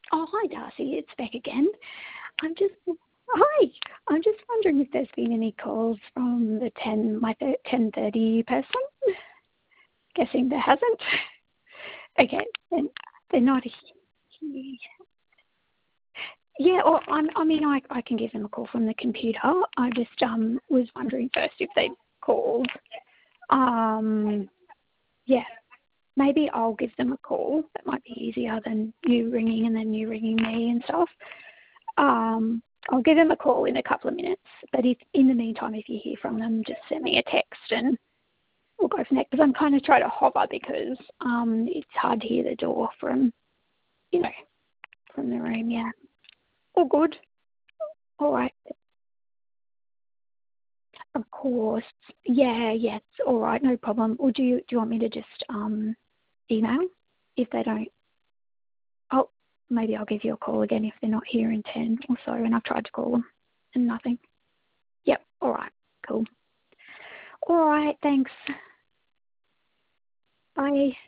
Oh, hi, Darcy. It's Beck again. I'm just Hi. I'm just wondering if there's been any calls from the 10:30 person. Guessing there hasn't. Okay, then they're not here. Yeah, or I can give them a call from the computer. I just was wondering first if they'd called. Yeah, maybe I'll give them a call. That might be easier than you ringing and then you ringing me and stuff. I'll give them a call in a couple of minutes. But if in the meantime, if you hear from them, just send me a text and we'll go from there. Because I'm kind of trying to hover because it's hard to hear the door from, from the room. Yeah. All good. All right. Of course. Yeah. It's all right. No problem. Or do you want me to just email if they don't? Oh, maybe I'll give you a call again if they're not here in 10 or so. And I've tried to call them and nothing. Yep. All right. Cool. All right. Thanks. Bye.